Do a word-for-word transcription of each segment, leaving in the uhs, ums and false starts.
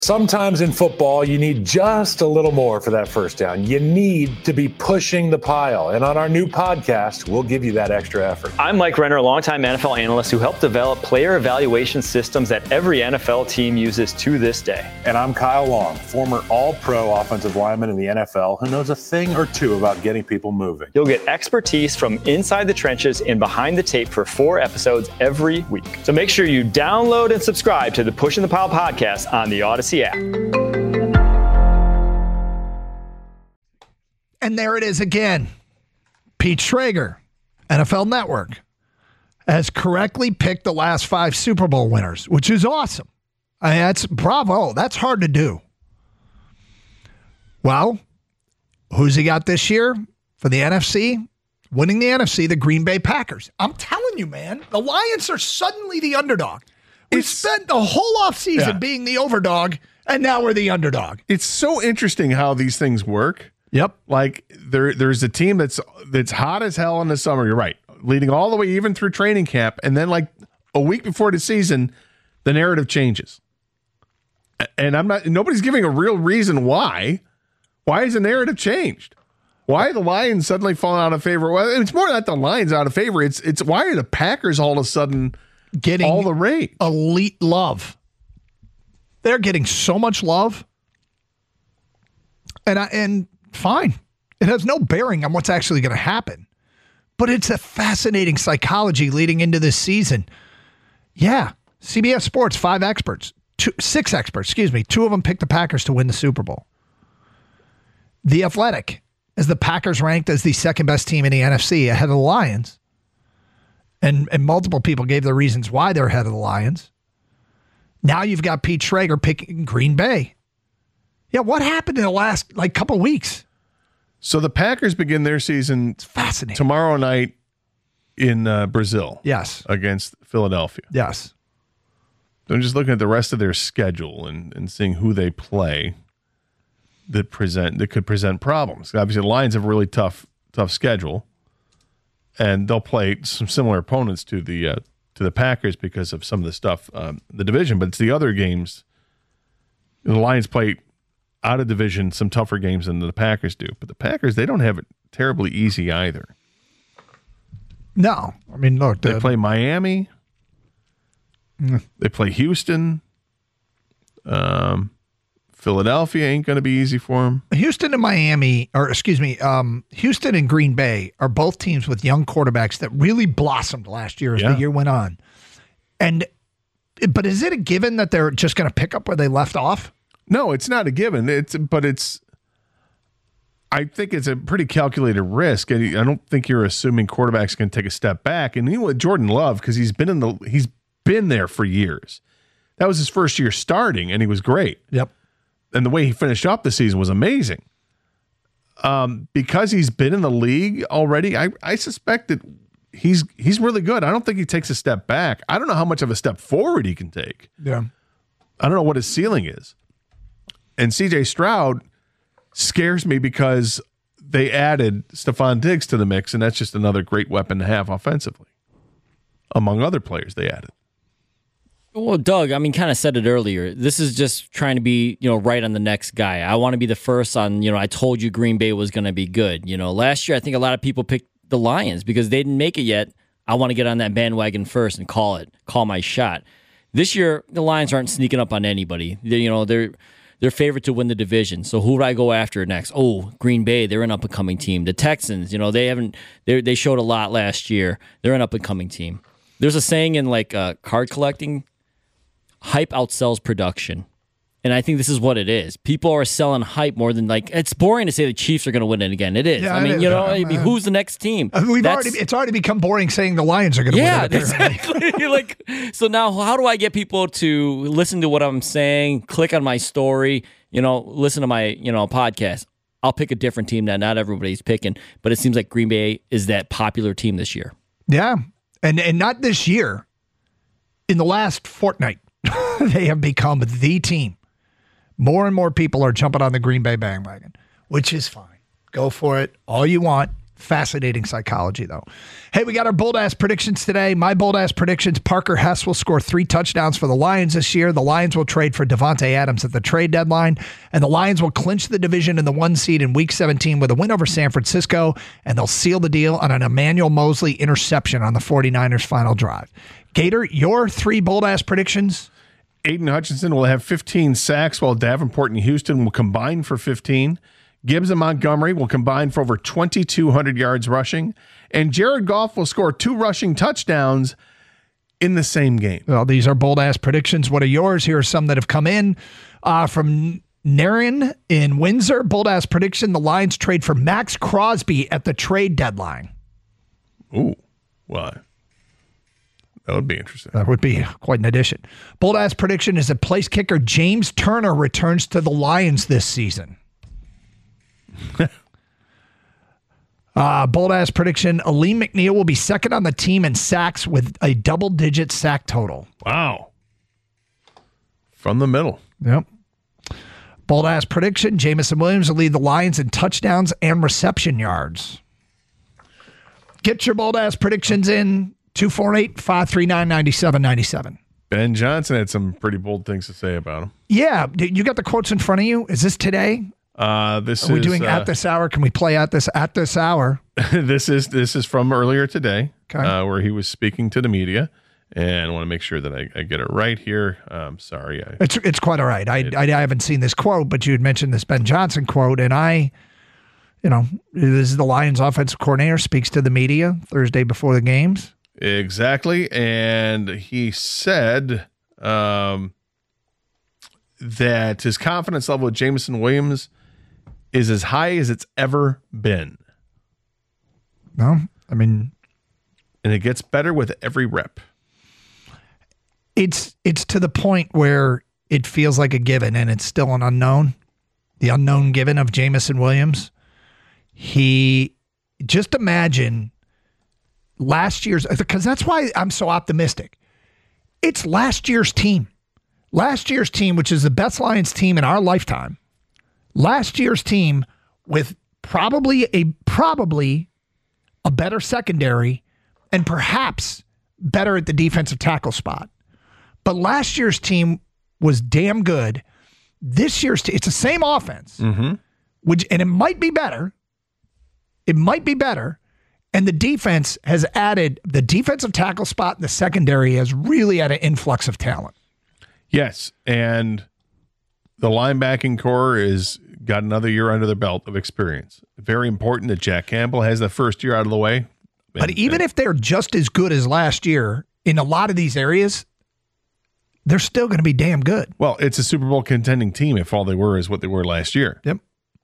Sometimes in football, you need just a little more for that first down. You need to be pushing the pile. And on our new podcast, we'll give you that extra effort. I'm Mike Renner, a longtime N F L analyst who helped develop player evaluation systems that every N F L team uses to this day. And I'm Kyle Long, former all-pro offensive lineman in the N F L who knows a thing or two about getting people moving. You'll get expertise from inside the trenches and behind the tape for four episodes every week. So make sure you download and subscribe to the Pushing the Pile podcast on the Odyssey app. And there it is again. Pete Schrager, N F L Network, has correctly picked the last five Super Bowl winners, which is awesome. I mean, that's bravo. That's hard to do. Well, who's he got this year for the N F C? Winning the N F C, the Green Bay Packers. I'm telling you, man, the Lions are suddenly the underdog. We It's- spent the whole offseason Yeah. being the overdog, and now we're the underdog. It's so interesting how these things work. Yep. Like there, there's a team that's that's hot as hell in the summer. You're right, leading all the way even through training camp, and then like a week before the season, the narrative changes. A- And I'm not. Nobody's giving a real reason why. Why has the narrative changed? Why are the Lions suddenly falling out of favor? Well, it's more not the Lions out of favor. It's it's why are the Packers all of a sudden Getting all the rage? elite love. They're getting so much love. And I, and fine. It has no bearing on what's actually going to happen. But it's a fascinating psychology leading into this season. Yeah. C B S Sports, five experts, two, six experts, excuse me. Two of them picked the Packers to win the Super Bowl. The Athletic, as the Packers ranked as the second best team in the N F C ahead of the Lions. And, and multiple people gave the reasons why they're ahead of the Lions. Now you've got Pete Schrager picking Green Bay. Yeah, what happened in the last like couple weeks? So the Packers begin their season It's fascinating. tomorrow night in uh, Brazil. Yes. Against Philadelphia. Yes. I'm just looking at the rest of their schedule and, and seeing who they play that present that could present problems. Obviously, the Lions have a really tough tough schedule, and they'll play some similar opponents to the uh, to the Packers because of some of the stuff um, the division. But it's the other games. The Lions play out of division some tougher games than the Packers do. But the Packers, they don't have it terribly easy either. No. I mean, look. They The, play Miami. They play Houston. Um, Philadelphia ain't going to be easy for them. Houston and Miami, or excuse me, um, Houston and Green Bay are both teams with young quarterbacks that really blossomed last year as Yeah. the year went on. And, but is it a given that they're just going to pick up where they left off? No, it's not a given. It's but it's. I think it's a pretty calculated risk, and I don't think you're assuming quarterbacks can take a step back. And even with Jordan Love, because he's been in the he's been there for years. That was his first year starting, and he was great. Yep. And the way he finished up the season was amazing. Um, because he's been in the league already, I, I suspect that he's he's really good. I don't think he takes a step back. I don't know how much of a step forward he can take. Yeah. I don't know what his ceiling is. And C J Stroud scares me because they added Stephon Diggs to the mix, and that's just another great weapon to have offensively, among other players they added. Well, Doug, I mean, kind of said it earlier. This is just trying to be, you know, right on the next guy. I want to be the first on, you know, I told you Green Bay was going to be good. You know, last year I think a lot of people picked the Lions because they didn't make it yet. I want to get on that bandwagon first and call it, call my shot. This year, the Lions aren't sneaking up on anybody. They, you know, they're they're favored to win the division. So who would I go after next? Oh, Green Bay, they're an up-and-coming team. The Texans, you know, they haven't they they showed a lot last year. They're an up-and-coming team. There's a saying in like uh, card collecting. Hype outsells production. And I think this is what it is. People are selling hype more than like, it's boring to say the Chiefs are going to win it again. It is. Yeah, I it mean, is. you know, Uh, I mean, uh, who's the next team? I mean, we've That's- already, it's already become boring saying the Lions are going to yeah, win it. apparently. exactly. Like, so now how do I get people to listen to what I'm saying, click on my story, you know, listen to my, you know, podcast? I'll pick a different team that not everybody's picking, but it seems like Green Bay is that popular team this year. Yeah. And and not this year. In the last fortnight, they have become the team. More and more people are jumping on the Green Bay bandwagon, which is fine. Go for it. All you want. Fascinating psychology, though. Hey, we got our bold-ass predictions today. My bold-ass predictions, Parker Hess will score three touchdowns for the Lions this year. The Lions will trade for Devontae Adams at the trade deadline, and the Lions will clinch the division in the one seed in Week seventeen with a win over San Francisco, and they'll seal the deal on an Emmanuel Mosley interception on the 49ers' final drive. Gator, your three bold-ass predictions? Aiden Hutchinson will have fifteen sacks, while Davenport and Houston will combine for fifteen. Gibbs and Montgomery will combine for over twenty-two hundred yards rushing, and Jared Goff will score two rushing touchdowns in the same game. Well, these are bold-ass predictions. What are yours? Here are some that have come in uh, from Naren in Windsor. Bold-ass prediction, the Lions trade for Max Crosby at the trade deadline. Ooh, why? That would be interesting. That would be quite an addition. Bold-ass prediction is that place kicker James Turner returns to the Lions this season. uh, bold-ass prediction, Aleem McNeil will be second on the team in sacks with a double-digit sack total. Wow. From the middle. Yep. Bold-ass prediction, Jamison Williams will lead the Lions in touchdowns and reception yards. Get your bold-ass predictions in, two four eight, five three nine, nine seven nine seven. Ben Johnson had some pretty bold things to say about him. Yeah. You got the quotes in front of you? Is this today? Uh, this Are we is, doing uh, at this hour? Can we play at this at this hour? this is this is from earlier today, Okay. uh, where he was speaking to the media, and I want to make sure that I, I get it right here. Um, sorry, I, It's it's quite all right. I, I I haven't seen this quote, but you had mentioned this Ben Johnson quote, and I, you know, this is the Lions offensive coordinator speaks to the media Thursday before the games. exactly, and he said um, that his confidence level with Jamison Williams is as high as it's ever been. No, I mean, And it gets better with every rep. it's it's to the point where it feels like a given, and it's still an unknown. The unknown given of Jamison Williams. He just imagine last year's, because that's why I'm so optimistic. It's last year's team. Last year's team, which is the best Lions team in our lifetime. Last year's team with probably a probably a better secondary and perhaps better at the defensive tackle spot. But last year's team was damn good. This year's team, it's the same offense, Mm-hmm. which and it might be better. It might be better. And the defense has added the defensive tackle spot in the secondary has really had an influx of talent. Yes, and the linebacking core is got another year under their belt of experience. Very important that Jack Campbell has the first year out of the way. But And- even and- if they're just as good as last year in a lot of these areas, they're still going to be damn good. well, it's a Super Bowl contending team if all they were is what they were last year. Yep.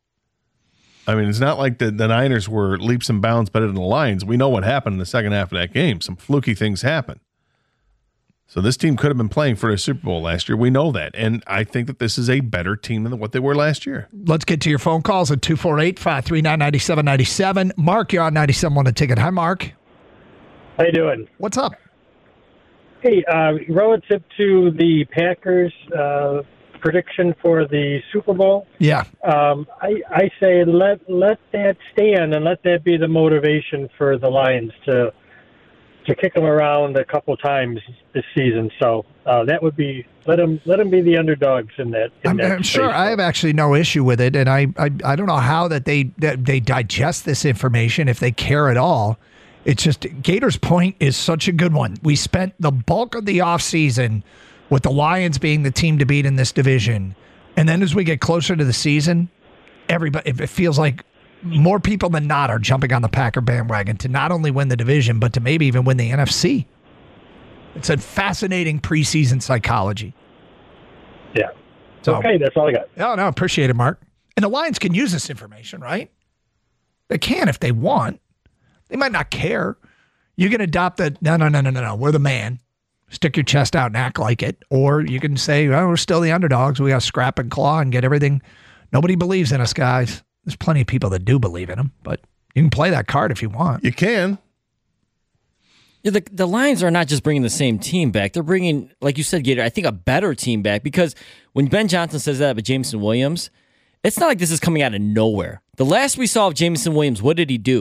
I mean, it's not like the, the Niners were leaps and bounds better than the Lions. We know what happened in the second half of that game. Some fluky things happened. So this team could have been playing for a Super Bowl last year. We know that. And I think that this is a better team than what they were last year. Let's get to your phone calls at two four eight, five three nine, nine seven nine seven. Mark, you're on ninety-seven one a ticket. Hi, Mark. How you doing? What's up? Hey, uh, relative to the Packers' uh, prediction for the Super Bowl, Yeah. um, I, I say let let that stand and let that be the motivation for the Lions to to kick them around a couple times this season. So uh, that would be let them let them be the underdogs in that. In I'm, that I'm sure space. I have actually no issue with it, and I, I I don't know how that they that they digest this information if they care at all. It's just Gator's point is such a good one. We spent the bulk of the offseason with the Lions being the team to beat in this division, and then as we get closer to the season, everybody it feels like more people than not are jumping on the Packer bandwagon to not only win the division but to maybe even win the N F C. It's a fascinating preseason psychology. Yeah. So- Okay, that's all I got. Oh, no, appreciate it, Mark. And the Lions can use this information, right? They can if they want. They might not care. You can adopt the, no, no, no, no, no, no, we're the man. Stick your chest out and act like it. Or you can say, well, we're still the underdogs. We got to scrap and claw and get everything. Nobody believes in us, guys. There's plenty of people that do believe in them, but you can play that card if you want. You can. Yeah, the, the Lions are not just bringing the same team back. They're bringing, like you said, Gator, I think a better team back because when Ben Johnson says that about Jameson Williams, it's not like this is coming out of nowhere. The last we saw of Jameson Williams, what did he do?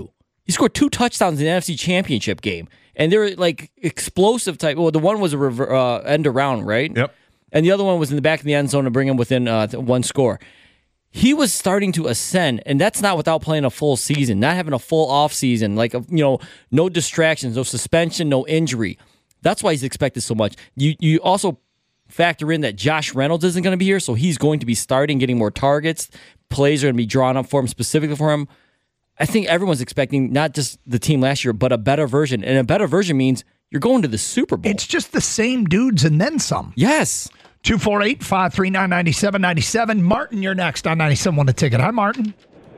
He scored two touchdowns in the N F C Championship game, and they were like explosive type. Well, the one was a rever- uh, end around, right? Yep. And the other one was in the back of the end zone to bring him within uh, one score. He was starting to ascend, and that's not without playing a full season, not having a full off season, like, you know, no distractions, no suspension, no injury. That's why he's expected so much. You you also factor in that Josh Reynolds isn't going to be here, so he's going to be starting, getting more targets. Plays are going to be drawn up for him, specifically for him. I think everyone's expecting not just the team last year, but a better version. And a better version means you're going to the Super Bowl. It's just the same dudes and then some. Yes. two four eight, five three nine, nine seven nine seven. Martin, you're next on ninety-seven point one The Ticket. Hi, Martin.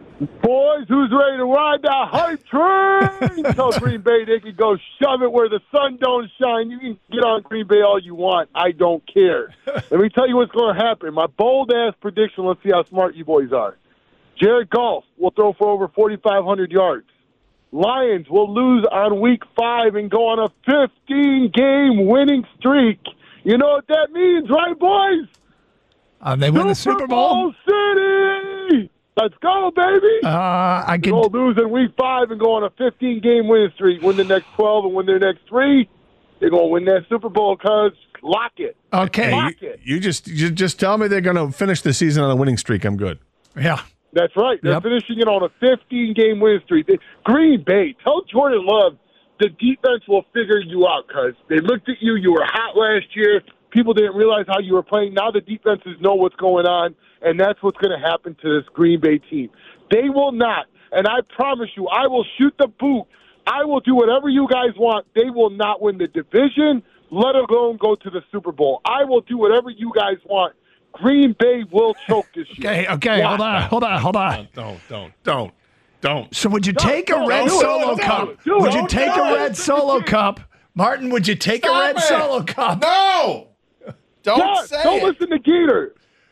Boys, who's ready to ride that hype train? Tell Green Bay they can go shove it where the sun don't shine. You can get on Green Bay all you want. I don't care. Let me tell you what's going to happen. My bold-ass prediction, let's see how smart you boys are. Jared Goff will throw for over forty-five hundred yards. Lions will lose on week five and go on a fifteen-game winning streak. You know what that means, right, boys? Uh, they win the Super Bowl. City! Let's go, baby! Uh, I can They'll lose in week five and go on a fifteen-game winning streak. Win the next twelve and win their next three. They're going to win that Super Bowl, cuz. Lock it. Okay. Lock You, it. you just you just tell me they're going to finish the season on a winning streak. I'm good. Yeah. That's right. They're Yep. finishing it on a fifteen-game winning streak. They, Green Bay, tell Jordan Love the defense will figure you out, cuz. They looked at you. You were hot last year. People didn't realize how you were playing. Now the defenses know what's going on, and that's what's going to happen to this Green Bay team. They will not, and I promise you, I will shoot the boot. I will do whatever you guys want. They will not win the division, let alone go to the Super Bowl. I will do whatever you guys want. Green Bay will choke this year. Okay, okay, hold on, hold on, hold on. Don't, don't, don't, don't. So would you take a no, red do it, solo do it, cup? do it, Would you don't take do a it. red solo cup? Martin, would you take a red it. solo cup? No! Don't Yeah, say don't it. listen to Gator.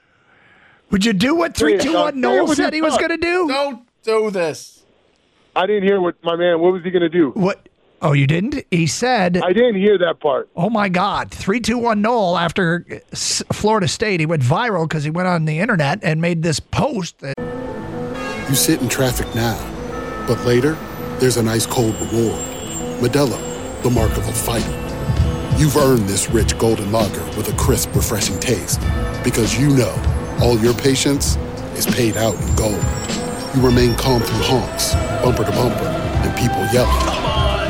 Would you do what three two one Say it Noel with said your he was tongue. going to do? Don't do this. I didn't hear what my man, what was he going to do? What? Oh, you didn't? He said, I didn't hear that part. oh my God, three two one Noel after S- Florida State. He went viral because he went on the internet and made this post that You sit in traffic now, but later, there's an ice-cold reward. Modelo, the mark of a fighter. You've earned this rich golden lager with a crisp, refreshing taste. Because you know, all your patience is paid out in gold. You remain calm through honks, bumper to bumper, and people yelling. Come on,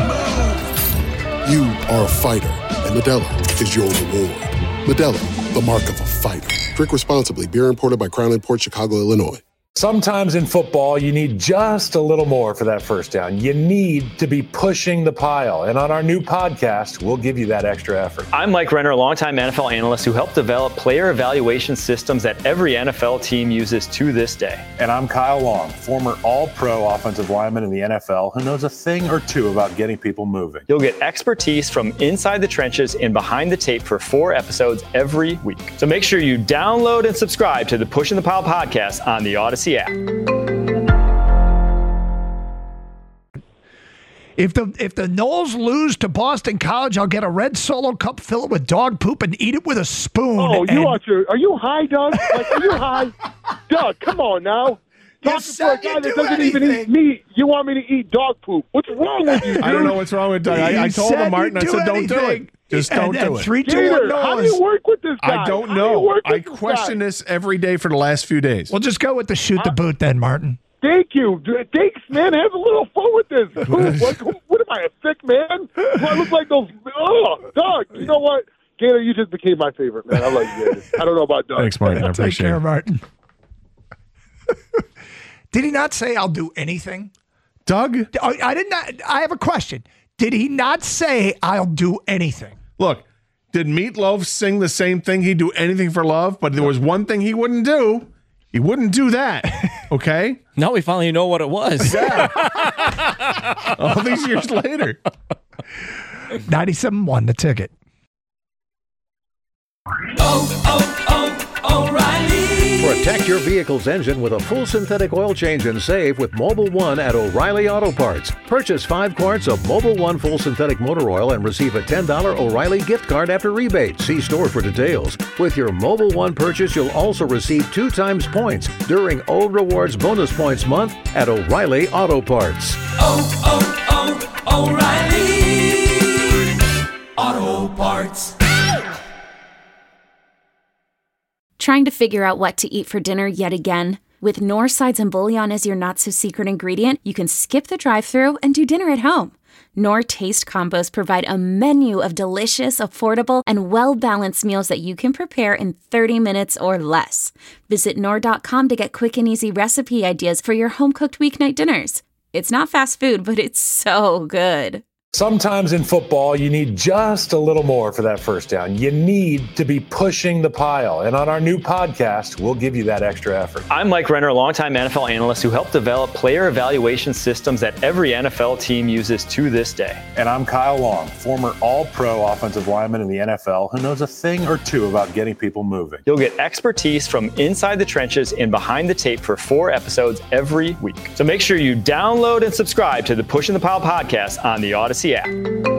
move! You are a fighter, and Modelo is your reward. Modelo, the mark of a fighter. Drink responsibly. Beer imported by Crown Imports, Chicago, Illinois. Sometimes in football, you need just a little more for that first down. You need to be pushing the pile. And on our new podcast, we'll give you that extra effort. I'm Mike Renner, a longtime N F L analyst who helped develop player evaluation systems that every N F L team uses to this day. And I'm Kyle Long, former all-pro offensive lineman in the N F L who knows a thing or two about getting people moving. You'll get expertise from inside the trenches and behind the tape for four episodes every week. So make sure you download and subscribe to the Pushing the Pile podcast on the Odyssey app. if the if the Noles lose to Boston College, I'll get a red solo cup, fill it with dog poop, and eat it with a spoon. Oh, you and- want your, are you high, Doug? Like, are you high? Doug, come on now. You Talking said to a guy you'd that do doesn't even eat anything. meat. You want me to eat dog poop. What's wrong with you, dude? I don't know what's wrong with Doug. I, I You told said him, Martin, I you'd said, don't do it. anything. Just And- don't and do it. Three, two, one, Gator, how do Noles. you work with this guy? I don't How do you know. work I with this question guy? this every day for the last few days. We'll just go with the shoot the boot then, Martin. Thank you. Dude, Thanks, man. Have a little fun with this. Who, what, who, what am I, a sick man? Do I look like those? Oh, Doug, you know what? Gator, you just became my favorite, man. I love you, Gator. I don't know about Doug. Thanks, Martin. I Take appreciate care, it. Martin. Did he not say I'll do anything? Doug, Oh, I did not. I have a question. Did he not say I'll do anything? look, did Meatloaf sing the same thing? He'd do anything for love, but there was one thing he wouldn't do. He wouldn't do that. Okay? Now we finally know what it was. All these years later. ninety-seven point one The Ticket. Oh, oh, oh, O'Reilly. For a Protect your vehicle's engine with a full synthetic oil change and save with Mobil one at O'Reilly Auto Parts. Purchase five quarts of Mobil one full synthetic motor oil and receive a ten dollars O'Reilly gift card after rebate. See store for details. With your Mobil one purchase, you'll also receive two times points during Old Rewards Bonus Points Month at O'Reilly Auto Parts. Oh, oh, oh, O'Reilly Auto Parts. Trying to figure out what to eat for dinner yet again? With Knorr sides and bouillon as your not-so-secret ingredient, you can skip the drive-thru and do dinner at home. Knorr Taste Combos provide a menu of delicious, affordable, and well-balanced meals that you can prepare in thirty minutes or less. Visit Knorr dot com to get quick and easy recipe ideas for your home-cooked weeknight dinners. It's not fast food, but it's so good. Sometimes in football, you need just a little more for that first down. You need to be pushing the pile. And on our new podcast, we'll give you that extra effort. I'm Mike Renner, a longtime N F L analyst who helped develop player evaluation systems that every N F L team uses to this day. And I'm Kyle Long, former all-pro offensive lineman in the N F L who knows a thing or two about getting people moving. You'll get expertise from inside the trenches and behind the tape for four episodes every week. So make sure you download and subscribe to the Pushing the Pile podcast on the Odyssey app.